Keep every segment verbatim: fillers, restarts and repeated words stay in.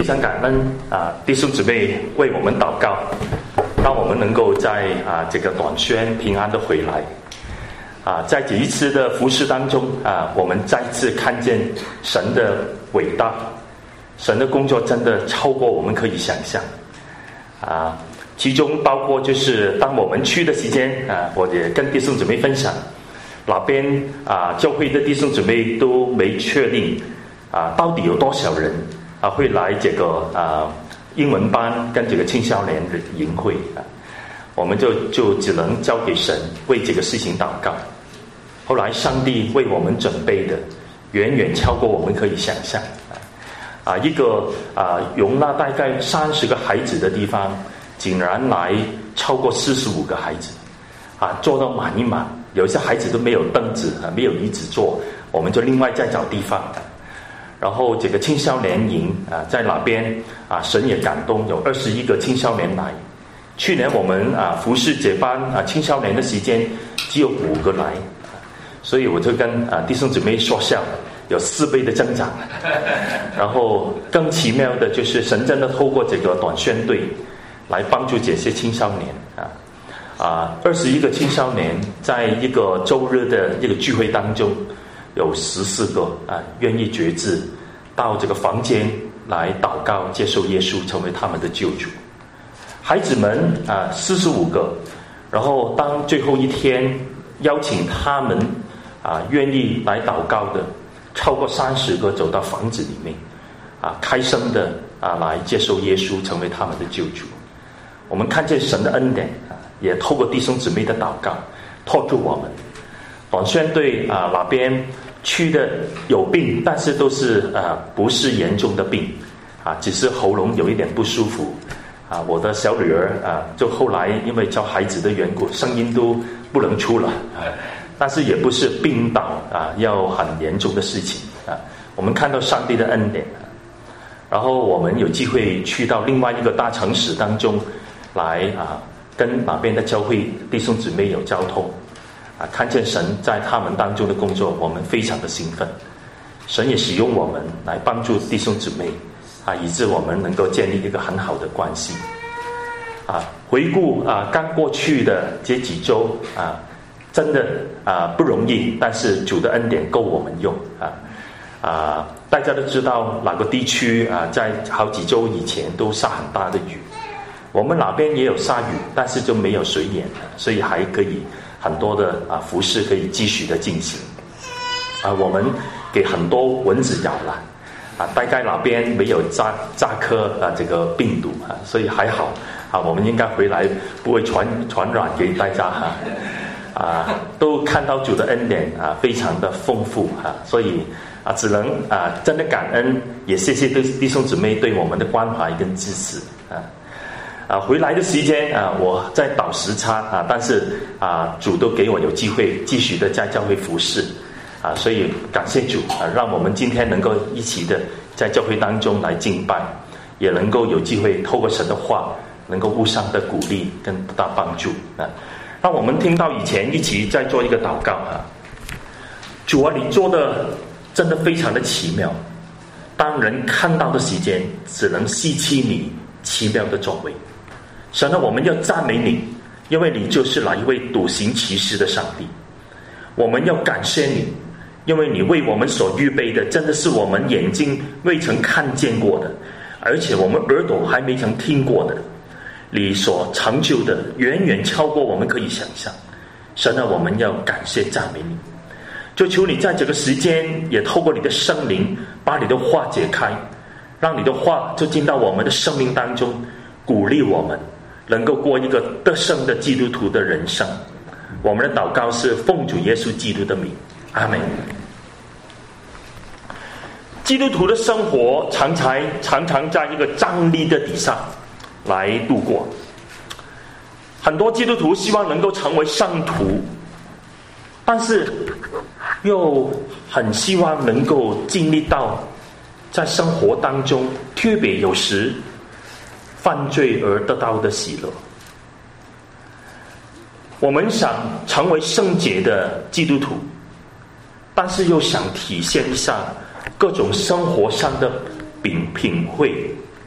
常感恩啊，弟兄姊妹为我们祷告，让我们能够在啊这个短宣平安的回来。啊，在这一次的服事当中啊，我们再次看见神的伟大，神的工作真的超过我们可以想象。啊，其中包括就是当我们去的时间啊，我也跟弟兄姊妹分享，那边啊教会的弟兄姊妹都没确定啊到底有多少人啊会来这个啊英文班跟这个青少年的营会啊，我们就就只能交给神为这个事情祷告。后来上帝为我们准备的远远超过我们可以想象啊！一个啊容纳大概三十个孩子的地方，竟然来超过四十五个孩子啊，坐到满一满。有些孩子都没有凳子啊，没有椅子坐，我们就另外再找地方。然后这个青少年营啊，在那边啊，神也感动，有二十一个青少年来。去年我们啊服事这班啊青少年的时间只有五个来。所以我就跟啊弟兄姊妹说笑，有四倍的增长。然后更奇妙的就是神真的透过这个短宣队来帮助这些青少年啊啊二十一个青少年在一个周日的一个聚会当中，有十四个啊愿意决志到这个房间来祷告，接受耶稣成为他们的救主。孩子们啊四十五个，然后当最后一天邀请他们。啊，愿意来祷告的超过三十个，走到房子里面，啊，开声的啊，来接受耶稣，成为他们的救主。我们看见神的恩典啊，也透过弟兄姊妹的祷告托住我们。短宣队啊那边去的有病，但是都是啊不是严重的病，啊，只是喉咙有一点不舒服。啊，我的小女儿啊，就后来因为教孩子的缘故，声音都不能出了。但是也不是病倒啊，要很严重的事情啊。我们看到上帝的恩典，然后我们有机会去到另外一个大城市当中来啊，跟那边的教会弟兄姊妹有交通啊，看见神在他们当中的工作，我们非常的兴奋。神也使用我们来帮助弟兄姊妹啊，以致我们能够建立一个很好的关系啊。回顾啊，刚过去的这几周啊。真的啊不容易，但是主的恩典够我们用啊啊！大家都知道哪个地区啊，在好几周以前都下很大的雨，我们哪边也有下雨，但是就没有水淹，所以还可以很多的啊服事可以继续的进行啊。我们给很多蚊子咬了啊，大概哪边没有扎扎科啊这个病毒啊，所以还好啊，我们应该回来不会传传染给大家哈。啊，都看到主的恩典啊，非常的丰富啊，所以啊，只能啊，真的感恩，也谢谢弟兄姊妹对我们的关怀跟支持啊。啊，回来的时间啊，我在倒时差啊，但是啊，主都给我有机会继续的在教会服侍啊，所以感谢主啊，让我们今天能够一起的在教会当中来敬拜，也能够有机会透过神的话，能够互相的鼓励跟得到帮助啊。让我们听到以前一起在做一个祷告啊，主啊，你做的真的非常的奇妙，当人看到的时间，只能吸取你奇妙的作为。神啊，我们要赞美你，因为你就是那一位独行其事的上帝。我们要感谢你，因为你为我们所预备的，真的是我们眼睛未曾看见过的，而且我们耳朵还没曾听过的。你所成就的远远超过我们可以想象。神啊，我们要感谢赞美你，就求你在这个时间也透过你的圣灵把你的话解开，让你的话就进到我们的生命当中，鼓励我们能够过一个得胜的基督徒的人生。我们的祷告是奉主耶稣基督的名，阿们。基督徒的生活常常常常在一个张力的底下来度过。很多基督徒希望能够成为圣徒，但是又很希望能够经历到在生活当中，特别有时犯罪而得到的喜乐。我们想成为圣洁的基督徒，但是又想体现一下各种生活上的品品会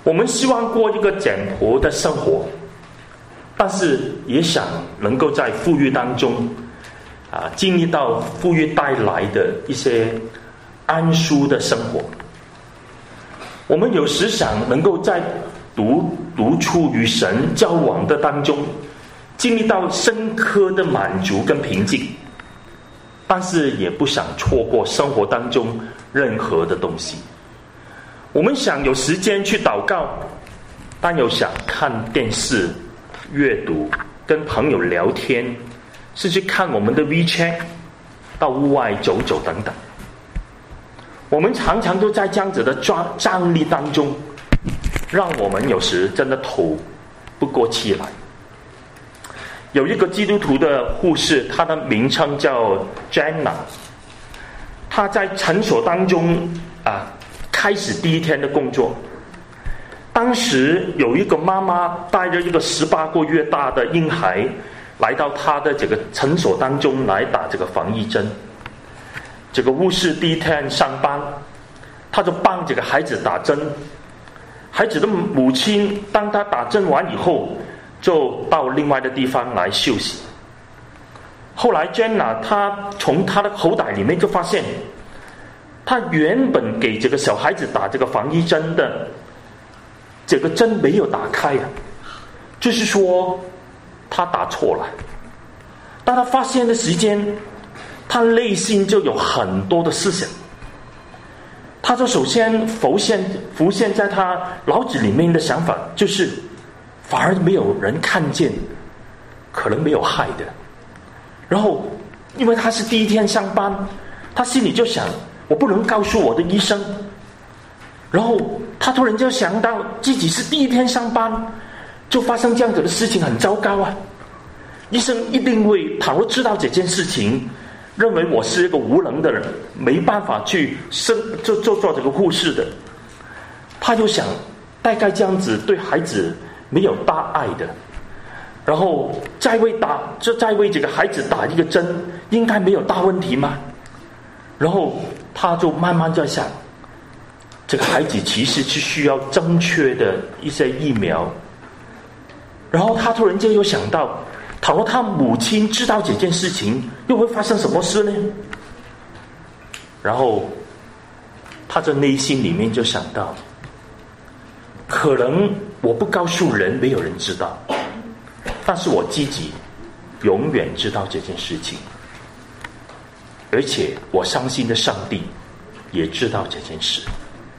我们希望过一个简朴的生活，但是也想能够在富裕当中啊，经历到富裕带来的一些安舒的生活。我们有时想能够在独独处与神交往的当中，经历到深刻的满足跟平静，但是也不想错过生活当中任何的东西。我们想有时间去祷告，但又想看电视、阅读、跟朋友聊天，是去看我们的 WeChat， 到户外走走等等。我们常常都在这样子的张力当中，让我们有时真的透不过气来。有一个基督徒的护士，她的名称叫 Jenna， 她在诊所当中啊开始第一天的工作。当时有一个妈妈带着一个十八个月大的婴孩来到她的这个诊所当中来打这个防疫针。这个护士第一天上班，他就帮这个孩子打针。孩子的母亲当他打针完以后，就到另外的地方来休息。后来 Jenna 她从她的口袋里面就发现，她原本给这个小孩子打这个防疫针的这个针没有打开啊，就是说她打错了。当她发现的时间，她内心就有很多的思想。他就首先浮现浮现在他脑子里面的想法，就是反而没有人看见，可能没有害的。然后因为他是第一天上班，他心里就想，我不能告诉我的医生。然后他突然就想到自己是第一天上班就发生这样子的事情，很糟糕啊！医生一定会倘若知道这件事情，认为我是一个无能的人，没办法去生做做做这个护士的。他就想，大概这样子对孩子没有大爱的，然后再为打，就再为这个孩子打一个针，应该没有大问题吗？然后他就慢慢在想，这个孩子其实是需要正确的一些疫苗。然后他突然间又想到，倘若他母亲知道这件事情，又会发生什么事呢？然后他在内心里面就想到，可能我不告诉人，没有人知道，但是我自己永远知道这件事情，而且我相信的上帝也知道这件事。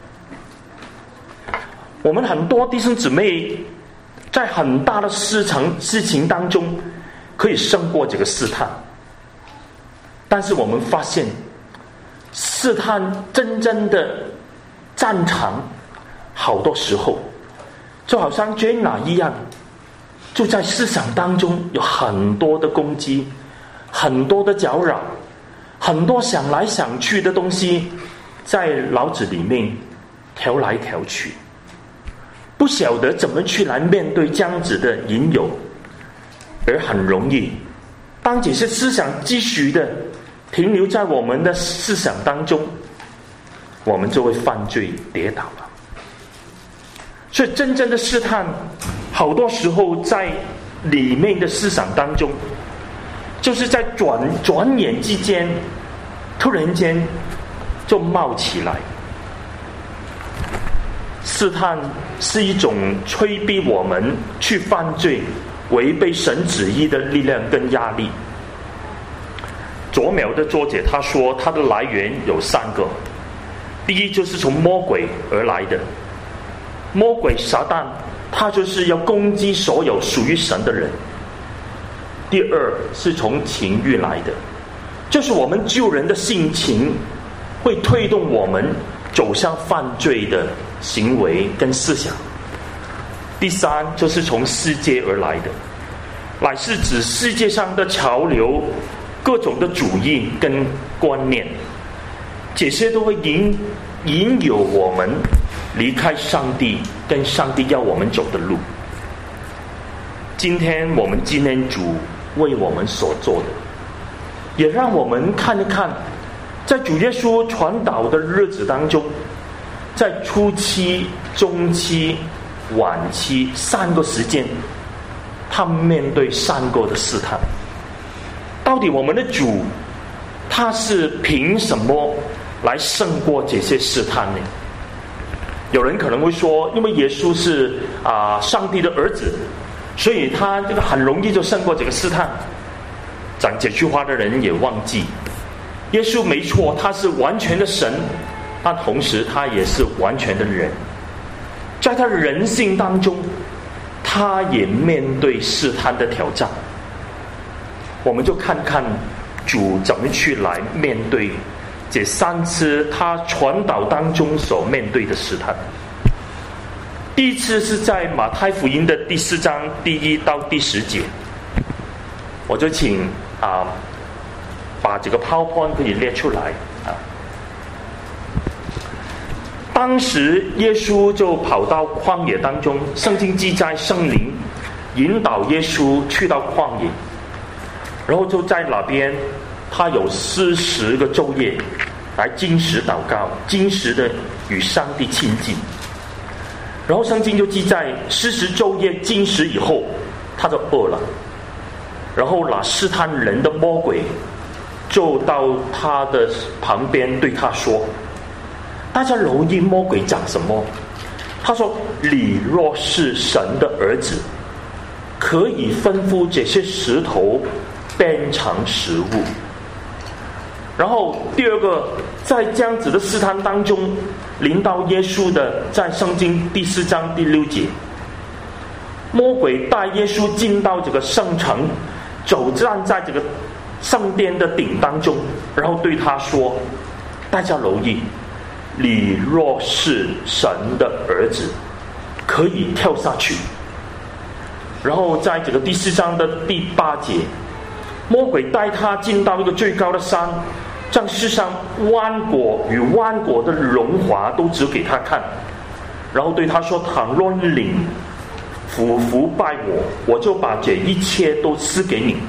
我们很多弟兄姊妹在很大的事情事情当中可以胜过这个试探，但是我们发现试探真正的战场，好多时候就好像 Jenna 一样，就在思想当中有很多的攻击，很多的搅扰，很多想来想去的东西在脑子里面调来调去，不晓得怎么去来面对这样子的引诱，而很容易当这些思想继续的停留在我们的思想当中，我们就会犯罪跌倒了。所以真正的试探好多时候在里面的思想当中，就是在转转眼之间突然间就冒起来。试探是一种催逼我们去犯罪、违背神旨意的力量跟压力。左淼的作者他说，它的来源有三个。第一，就是从魔鬼而来的，魔鬼撒旦他就是要攻击所有属于神的人。第二，是从情欲来的，就是我们救人的性情会推动我们走向犯罪的行为跟思想。第三，就是从世界而来的，乃是指世界上的潮流、各种的主义跟观念，这些都会引引诱我们离开上帝跟上帝要我们走的路。今天我们纪念主为我们所做的，也让我们看一看，在主耶稣传道的日子当中，在初期、中期晚期三个时间，他面对三个的试探。到底我们的主他是凭什么来胜过这些试探呢？有人可能会说，因为耶稣是啊、呃、上帝的儿子，所以他这个很容易就胜过这个试探。讲这句话的人也忘记，耶稣没错，他是完全的神，但同时他也是完全的人。在他人性当中，他也面对试探的挑战。我们就看看主怎么去来面对这三次他传导当中所面对的试探。第一次是在马太福音的第四章第一到第十节，我就请啊把这个 PowerPoint 可以列出来啊。当时耶稣就跑到旷野当中，圣经记载圣灵引导耶稣去到旷野，然后就在那边他有四十个昼夜来禁食祷告，禁食的与上帝亲近。然后圣经就记载四十昼夜禁食以后，他就饿了，然后那试探人的魔鬼就到他的旁边对他说，大家留意魔鬼讲什么？他说，你若是神的儿子，可以吩咐这些石头变成食物。然后第二个，在这样子的试探当中临到耶稣的，在圣经第四章第六节，魔鬼带耶稣进到这个圣城，走站在这个圣殿的顶当中，然后对他说，大家留意，你若是神的儿子，可以跳下去。然后在这个第四章的第八节，魔鬼带他进到一个最高的山，将世上万国与万国的荣华都指给他看，然后对他说，倘若你俯伏拜我，我就把这一切都赐给你。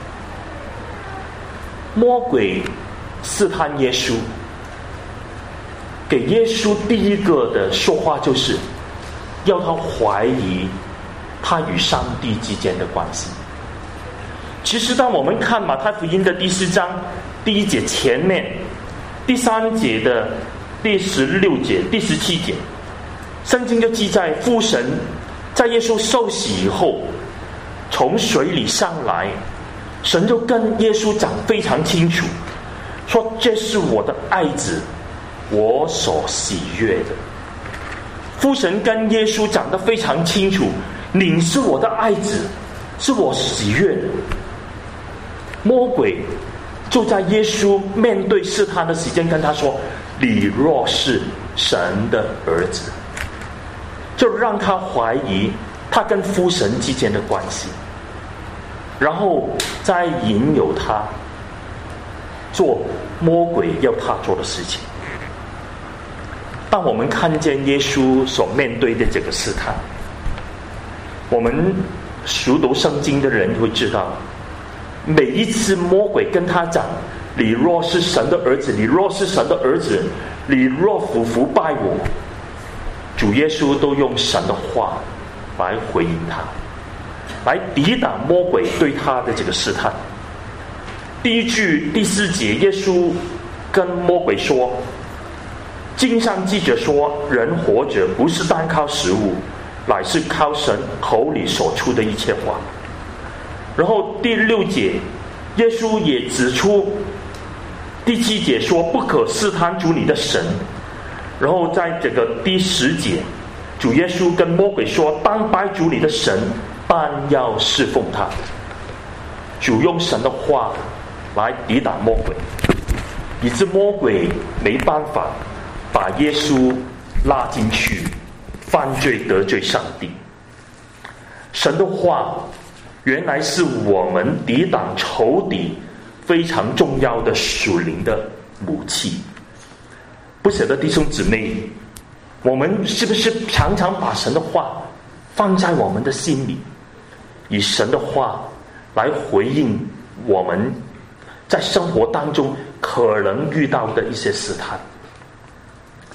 魔鬼试探耶稣，给耶稣第一个的说话就是要他怀疑他与上帝之间的关系。其实当我们看马太福音的第四章第一节前面，第三节的第十六节、第十七节，圣经就记载父神在耶稣受洗以后从水里上来，神就跟耶稣讲非常清楚，说这是我的爱子，我所喜悦的。父神跟耶稣讲得非常清楚，你是我的爱子，是我喜悦的。魔鬼就在耶稣面对试探的时间跟他说，你若是神的儿子，就让他怀疑他跟父神之间的关系，然后再引诱他做魔鬼要他做的事情。当我们看见耶稣所面对的这个试探，我们熟读圣经的人会知道，每一次魔鬼跟他讲，你若是神的儿子，你若是神的儿子，你若俯伏拜我，主耶稣都用神的话来回应他，来抵挡魔鬼对他的这个试探。第一句第四节，耶稣跟魔鬼说，经上记着说，人活着不是单靠食物，乃是靠神口里所出的一切话。然后第六节，耶稣也指出，第七节说不可试探主你的神。然后在这个第十节，主耶稣跟魔鬼说，当拜主你的神，但要侍奉他。主用神的话来抵挡魔鬼，以致魔鬼没办法把耶稣拉进去犯罪得罪上帝。神的话原来是我们抵挡仇敌非常重要的属灵的武器。不晓得弟兄姊妹，我们是不是常常把神的话放在我们的心里，以神的话来回应我们在生活当中可能遇到的一些试探？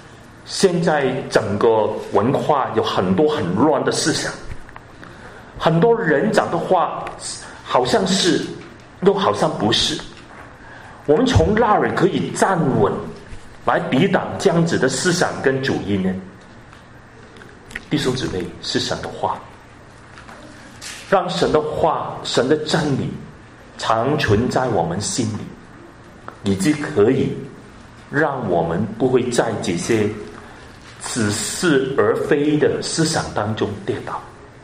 现在整个文化有很多很乱的思想，很多人讲的话好像是又好像不是。我们从哪里可以站稳来抵挡这样子的思想跟主义呢？弟兄姊妹，是神的话，让神的话，神的真理常存在我们心里，以致可以让我们不会在这些似是而非的思想当中跌倒。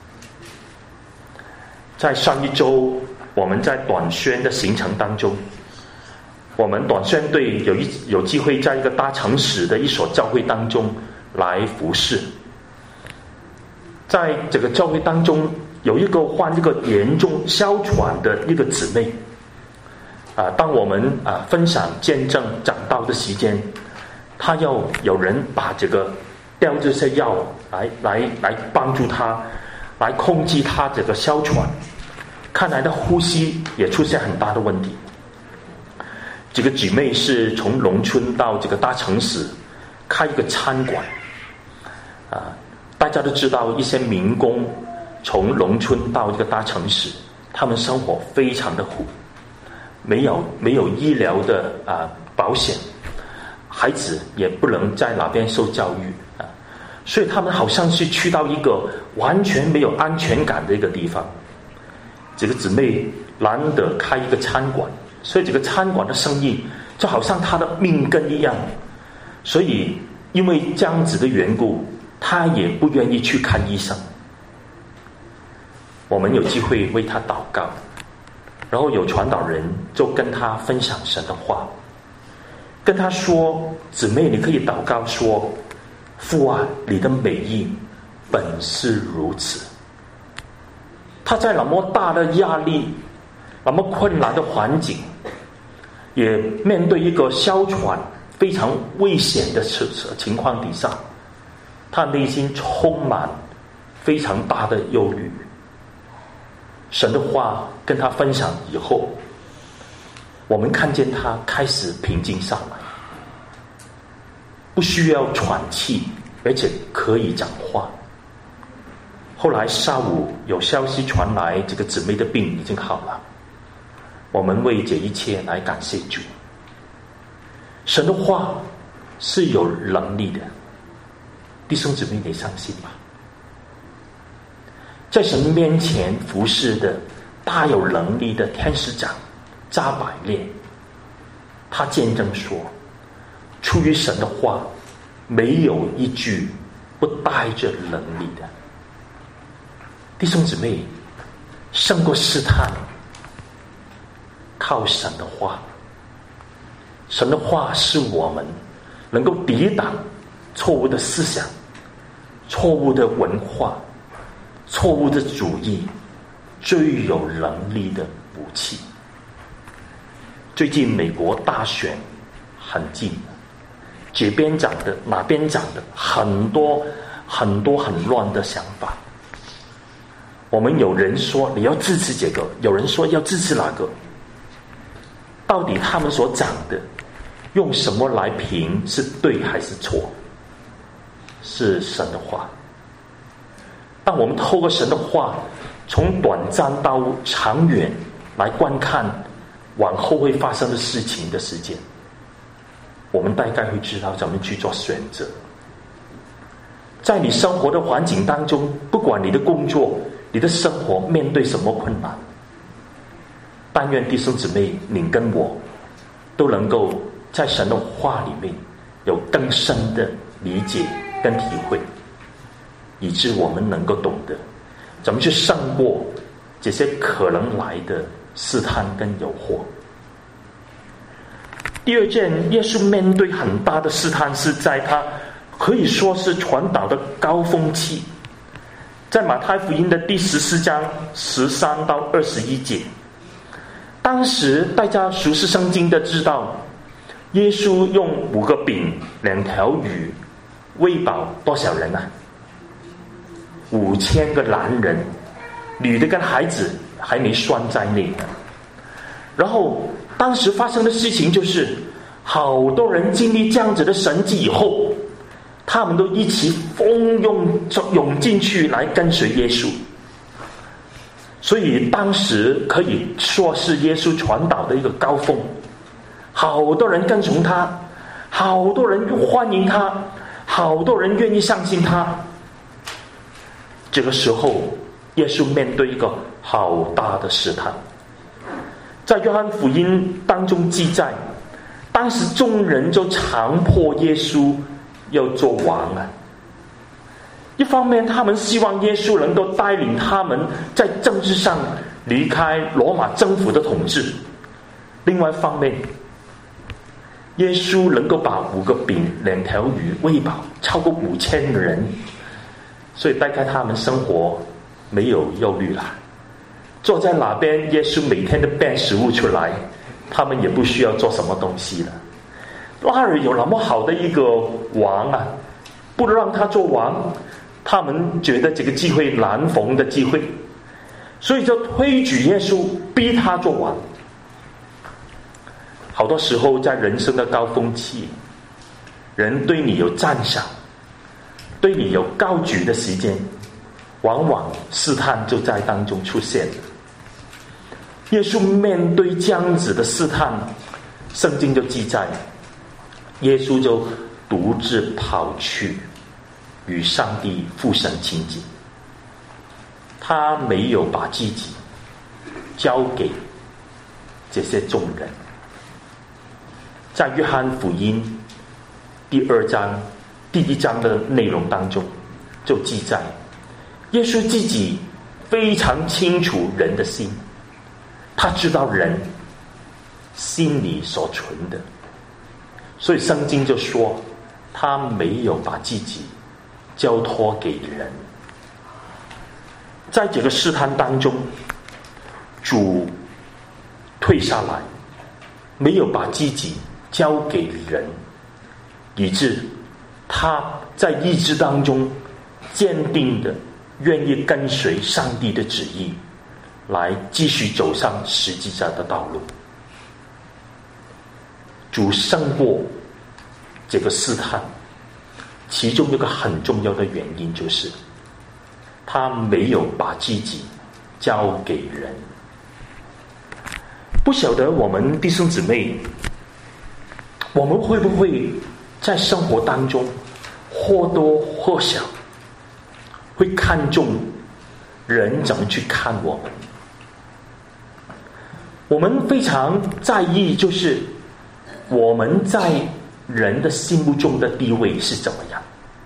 在上一周，我们在短宣的行程当中，我们短宣队有一有机会在一个大城市的一所教会当中来服侍。在这个教会当中，有一个患一个严重哮喘的一个姊妹啊，当我们啊分享见证讲道的时间，她要有人把这个吊这些药来来来帮助她，来控制她这个哮喘。看来的呼吸也出现很大的问题。这个姊妹是从农村到这个大城市开一个餐馆啊。大家都知道，一些民工从农村到这个大城市，他们生活非常的苦，没有没有医疗的啊保险，孩子也不能在哪边受教育啊，所以他们好像是去到一个完全没有安全感的一个地方。这个姊妹难得开一个餐馆，所以这个餐馆的生意就好像她的命根一样，所以因为这样子的缘故，他也不愿意去看医生。我们有机会为他祷告，然后有传道人就跟他分享神的话，跟他说：姊妹，你可以祷告说，父啊，你的美意本是如此。他在那么大的压力，那么困难的环境，也面对一个哮喘非常危险的情况底下，他内心充满非常大的忧虑。神的话跟他分享以后，我们看见他开始平静下来，不需要喘气，而且可以讲话。后来下午有消息传来，这个姊妹的病已经好了，我们为这一切来感谢主。神的话是有能力的，弟兄姊妹，你相信吗？在神面前服侍的大有能力的天使长加百列，他见证说，出于神的话，没有一句不带着能力的。弟兄姊妹，胜过试探，靠神的话。神的话是我们能够抵挡错误的思想、错误的文化、错误的主义最有能力的武器。最近美国大选很近，这边讲的哪边讲的，很多很多很乱的想法。我们有人说你要支持这个，有人说要支持哪个，到底他们所讲的用什么来评是对还是错？是神的话。当我们透过神的话，从短暂到长远来观看往后会发生的事情的时间，我们大概会知道怎么去做选择。在你生活的环境当中，不管你的工作、你的生活面对什么困难，但愿弟兄姊妹，你跟我都能够在神的话里面有更深的理解跟体会，以致我们能够懂得怎么去胜过这些可能来的试探跟诱惑。第二件，耶稣面对很大的试探，是在他可以说是传导的高峰期，在马太福音的第十四章十三到二十一节。当时大家熟悉圣经的知道，耶稣用五个饼两条鱼喂饱多少人啊？五千个男人，女的跟孩子还没算在内呢。然后当时发生的事情就是，好多人经历这样子的神迹以后，他他们都一起蜂拥涌进去来跟随耶稣。所以当时可以说是耶稣传道的一个高峰，好多人跟从他，好多人欢迎他，好多人愿意相信他。这个时候耶稣面对一个好大的试探。在约翰福音当中记载，当时众人就强迫耶稣要做王啊。一方面他们希望耶稣能够带领他们在政治上离开罗马政府的统治，另外一方面耶稣能够把五个饼两条鱼喂饱超过五千人，所以大概他们生活没有忧虑了。坐在哪边耶稣每天都变食物出来，他们也不需要做什么东西了。那儿有那么好的一个王啊，不让他做王，他们觉得这个机会难逢的机会，所以就推举耶稣，逼他做王。好多时候在人生的高峰期，人对你有赞赏，对你有高举的时间，往往试探就在当中出现。耶稣面对这样子的试探，圣经就记载，耶稣就独自跑去与上帝父神亲近，他没有把自己交给这些众人。在约翰福音第二章第一章的内容当中就记载，耶稣自己非常清楚人的心，他知道人心里所存的，所以圣经就说他没有把自己交托给人。在这个试探当中，主退下来，没有把自己交给人，以致他在意志当中坚定的愿意跟随上帝的旨意，来继续走上十字架的道路。主胜过这个试探，其中一个很重要的原因就是他没有把自己交给人。不晓得我们弟兄姊妹，我们会不会在生活当中或多或少会看重人怎么去看我们？我们非常在意就是我们在人的心目中的地位是怎么样，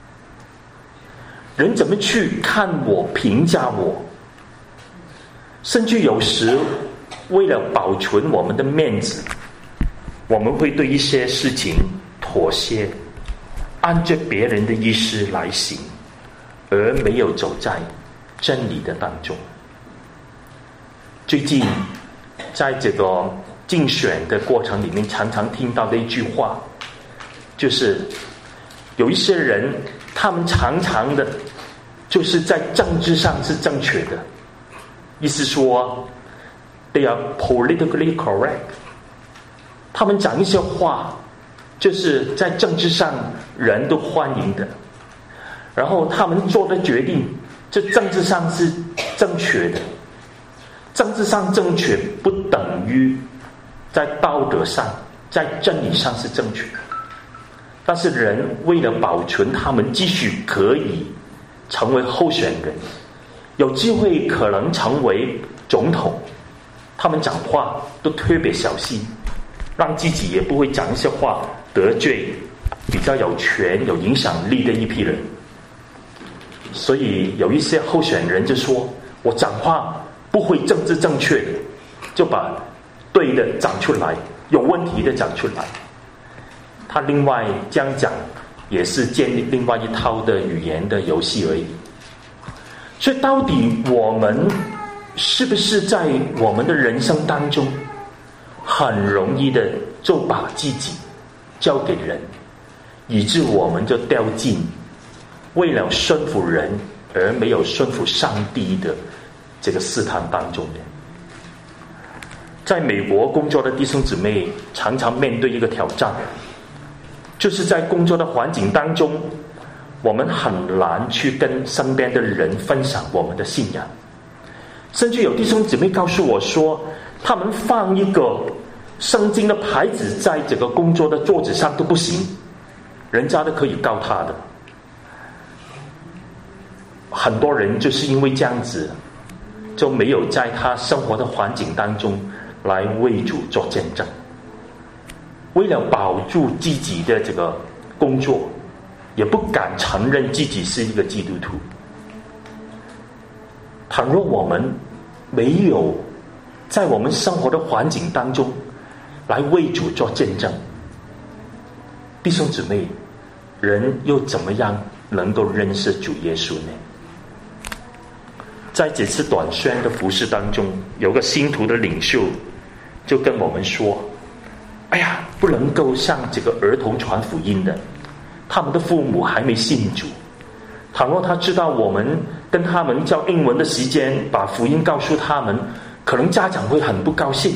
人怎么去看我，评价我，甚至有时为了保存我们的面子，我们会对一些事情妥协，按照别人的意思来行，而没有走在真理的当中。最近在这个竞选的过程里面，常常听到的一句话，就是有一些人他们常常的就是在政治上是正确的，意思说 they are politically correct， 他们讲一些话就是在政治上人都欢迎的，然后他们做的决定这政治上是正确的。政治上正确不等于在道德上在真理上是正确的，但是人为了保存他们继续可以成为候选人，有机会可能成为总统，他们讲话都特别小心，让自己也不会讲一些话得罪比较有权有影响力的一批人。所以有一些候选人就说，我讲话不会政治正确的，就把对的讲出来，有问题的讲出来。他另外这样讲也是建立另外一套的语言的游戏而已。所以到底我们是不是在我们的人生当中很容易的就把自己交给人，以致我们就掉进为了顺服人而没有顺服上帝的这个试探当中的。在美国工作的弟兄姊妹常常面对一个挑战，就是在工作的环境当中， 我们很难去跟身边的人分享我们的信仰。甚至有弟兄姊妹告诉我说，他们放一个圣经的牌子在这个工作的桌子上都不行，人家都可以告他的。很多人就是因为这样子，就没有在他生活的环境当中来为主做见证。为了保住自己的这个工作，也不敢承认自己是一个基督徒。倘若我们没有在我们生活的环境当中来为主做见证，弟兄姊妹，人又怎么样能够认识主耶稣呢？在这次短宣的服事当中，有个信徒的领袖就跟我们说，哎呀，不能够向这个儿童传福音的，他们的父母还没信主，倘若他知道我们跟他们教英文的时间把福音告诉他们，可能家长会很不高兴，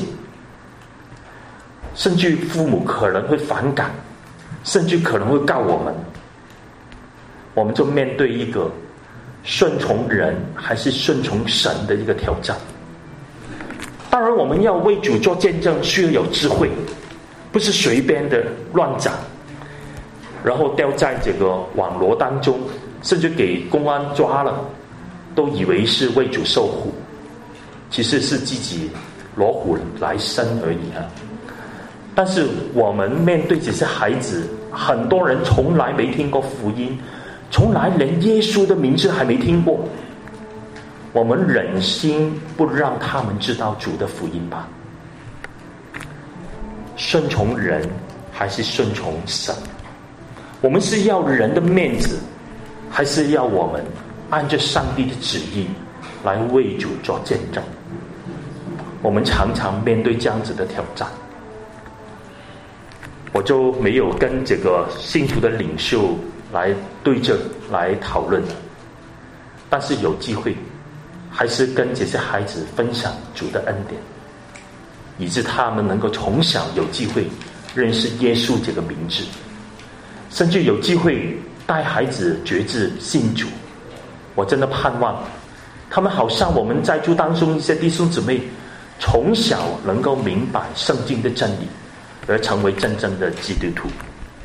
甚至父母可能会反感，甚至可能会告我们。我们就面对一个顺从人还是顺从神的一个挑战。当然我们要为主做见证需要有智慧，不是随便的乱讲，然后掉在这个网络当中，甚至给公安抓了，都以为是为主受苦，其实是自己罗虎来生而已啊。但是我们面对这些孩子，很多人从来没听过福音，从来连耶稣的名字还没听过，我们忍心不让他们知道主的福音吧？顺从人还是顺从神？我们是要人的面子，还是要我们按着上帝的旨意来为主做见证？我们常常面对这样子的挑战。我就没有跟这个信徒的领袖来对着来讨论，但是有机会还是跟这些孩子分享主的恩典，以致他们能够从小有机会认识耶稣这个名字，甚至有机会带孩子决志信主。我真的盼望他们好像我们在座当中一些弟兄姊妹，从小能够明白圣经的真理，而成为真正的基督徒。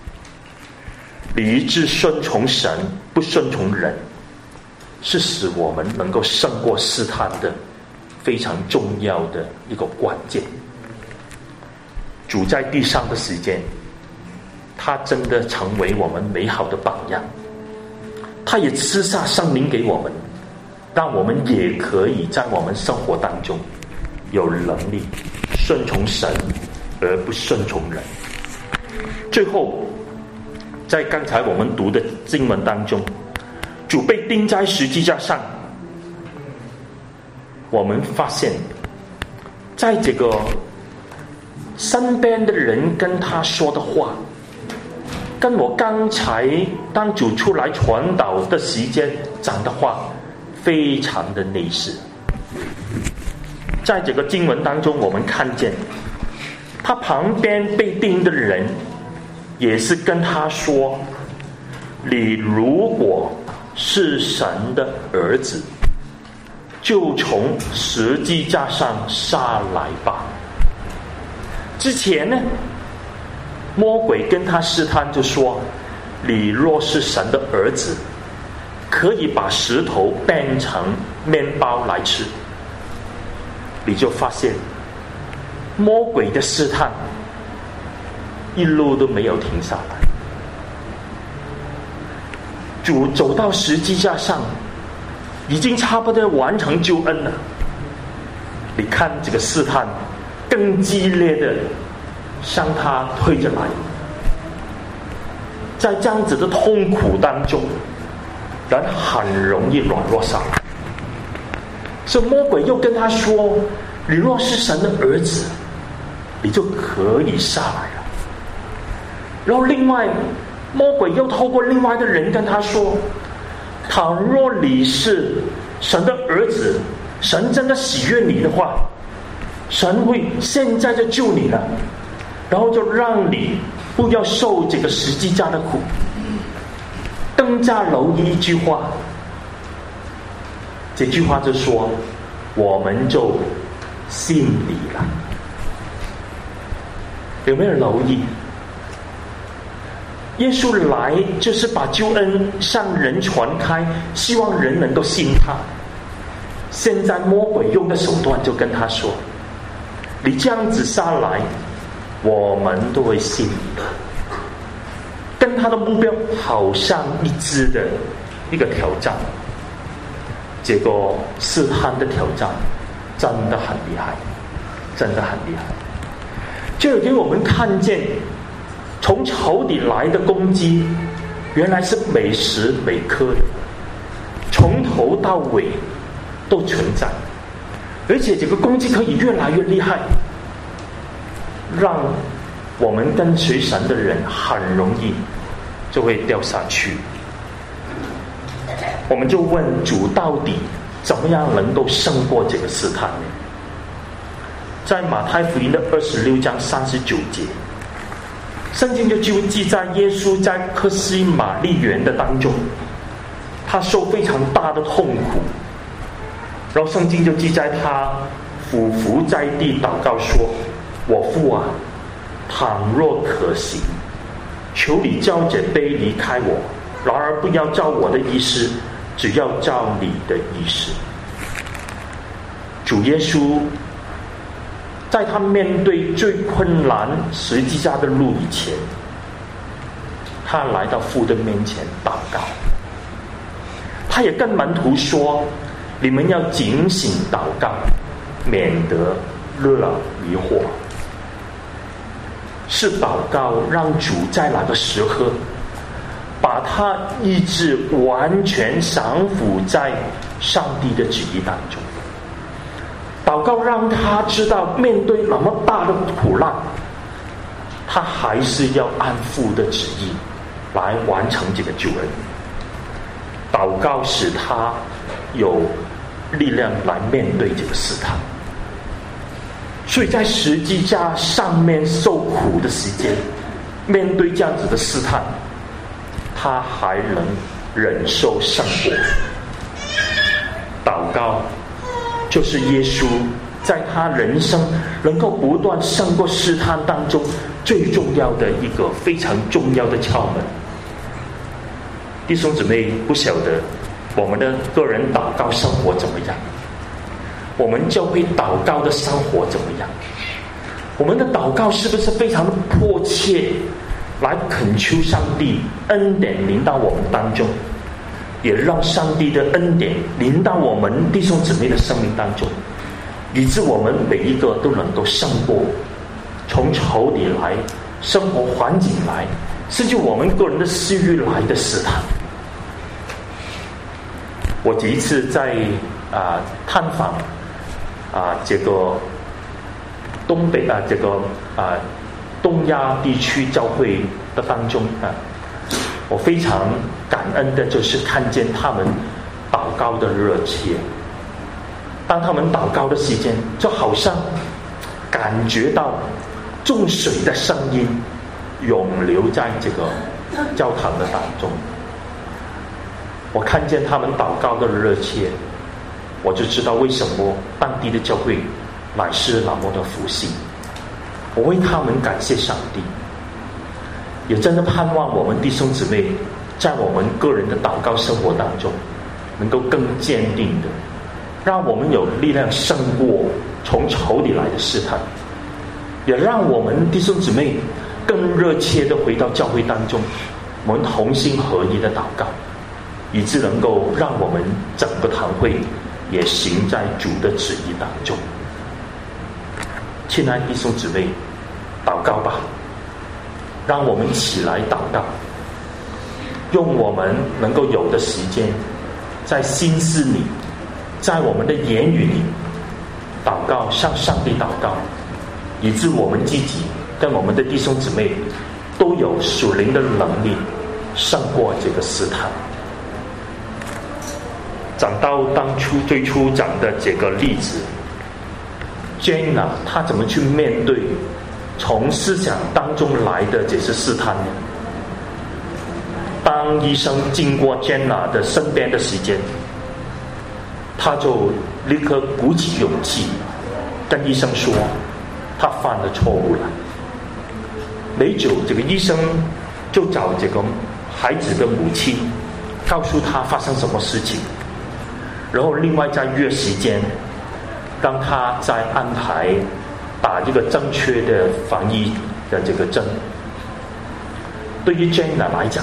理智顺从神，不顺从人，是使我们能够胜过试探的非常重要的一个关键。主在地上的时间，他真的成为我们美好的榜样，他也赐下圣灵给我们，让我们也可以在我们生活当中有能力顺从神而不顺从人。最后在刚才我们读的经文当中，主被钉在十字架上，我们发现在这个身边的人跟他说的话，跟我刚才当主出来传导的时间讲的话非常的类似。在这个经文当中，我们看见他旁边被钉的人也是跟他说，你如果是神的儿子，就从十字架上下来吧。之前呢，魔鬼跟他试探就说，你若是神的儿子，可以把石头变成面包来吃。你就发现魔鬼的试探一路都没有停下来。主走到十字架上，已经差不多完成救恩了。你看这个试探更激烈的向他推着来，在这样子的痛苦当中，人很容易软弱下来。所以魔鬼又跟他说，你若是神的儿子，你就可以下来了。然后另外魔鬼又透过另外的人跟他说，倘若你是神的儿子，神真的喜悦你的话，神会现在就救你了，然后就让你不要受这个十字架的苦。 更加留意一句话，这句话就说，我们就信你了。有没有留意？耶稣来就是把救恩向人传开，希望人能够信他。现在魔鬼用的手段就跟他说，你这样子下来，我们都会信你的。跟他的目标好像一致的一个挑战，结果试探的挑战真的很厉害，真的很厉害。就给我们看见从仇敌来的攻击原来是每时每刻的，从头到尾都存在，而且这个攻击可以越来越厉害，让我们跟随神的人很容易就会掉下去。我们就问主，到底怎么样能够胜过这个试探呢？在马太福音的二十六章三十九节，圣经就就记载耶稣在客西马利园的当中，他受非常大的痛苦，然后圣经就记载他俯伏在地祷告说，我父啊，倘若可行，求你叫这杯离开我，然而不要照我的意思，只要照你的意思。主耶稣在他面对最困难十字架的路以前，他来到父的面前祷告，他也跟门徒说，你们要警醒祷告，免得惹迷惑。是祷告让主在那个时刻把他意志完全降服在上帝的旨意当中。祷告让他知道，面对那么大的苦难，他还是要按父的旨意来完成这个救恩。祷告使他有力量来面对这个试探。所以在十字架上面受苦的时间，面对这样子的试探，他还能忍受胜过。祷告就是耶稣在他人生能够不断胜过试探当中最重要的一个非常重要的窍门。弟兄姊妹，不晓得我们的个人祷告生活怎么样？我们教会祷告的生活怎么样？我们的祷告是不是非常的迫切，来恳求上帝恩典临到我们当中，也让上帝的恩典临到我们弟兄姊妹的生命当中，以致我们每一个都能够胜过从仇敌来、生活环境来，甚至我们个人的私欲来的试探。我第一次在啊、呃、探访啊、呃、这个东北啊、呃、这个啊、呃、东亚地区教会的当中啊、呃，我非常感恩的就是看见他们祷告的热切。当他们祷告的时间，就好像感觉到众水的声音涌流在这个教堂的当中。我看见他们祷告的热切，我就知道为什么当地的教会乃是那么的福气。我为他们感谢上帝，也真的盼望我们弟兄姊妹在我们个人的祷告生活当中能够更坚定的，让我们有力量胜过从仇敌来的试探，也让我们弟兄姊妹更热切的回到教会当中，我们同心合一的祷告，以致能够让我们整个堂会也行在主的旨意当中。亲爱的弟兄姊妹，祷告吧，让我们起来祷告，用我们能够有的时间，在心思里，在我们的言语里祷告，向上帝祷告，以致我们自己跟我们的弟兄姊妹都有属灵的能力胜过这个试探。讲到当初最初讲的这个例子 Jane 啊，她怎么去面对从思想当中来的这些试探呢？当当医生经过珍娜的身边的时间，他就立刻鼓起勇气跟医生说他犯了错误了。没久，这个医生就找这个孩子的母亲，告诉他发生什么事情，然后另外再约时间，让他再安排打这个正确的防疫的这个针。对于 Jenna 来讲，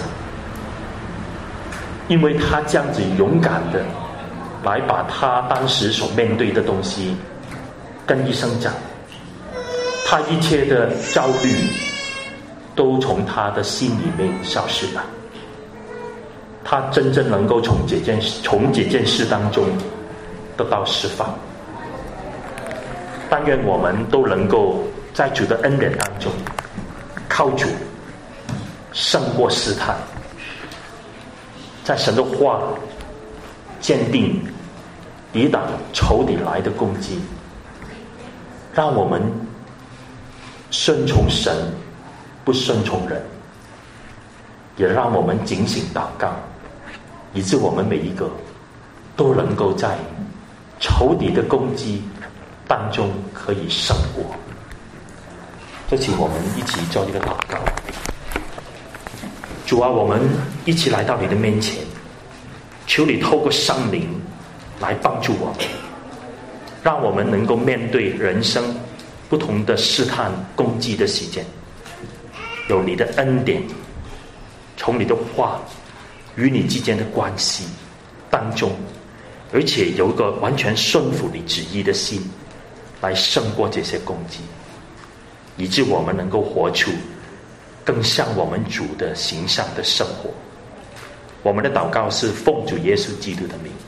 因为他这样子勇敢的来把他当时所面对的东西跟医生讲，他一切的焦虑都从他的心里面消失了，他真正能够从这件从这件事当中得到释放。但愿我们都能够在主的恩典当中靠主胜过试探，在神的话坚定抵挡仇敌来的攻击，让我们顺从神不顺从人，也让我们警醒祷告，以致我们每一个都能够在仇敌的攻击当中可以胜过。这请我们一起做一个祷告。主啊，我们一起来到你的面前，求你透过圣灵来帮助我们，让我们能够面对人生不同的试探攻击的时间，有你的恩典，从你的话与你之间的关系当中，而且有一个完全顺服你旨意的心，来胜过这些攻击，以致我们能够活出更像我们主的形象的生活。我们的祷告是奉主耶稣基督的名。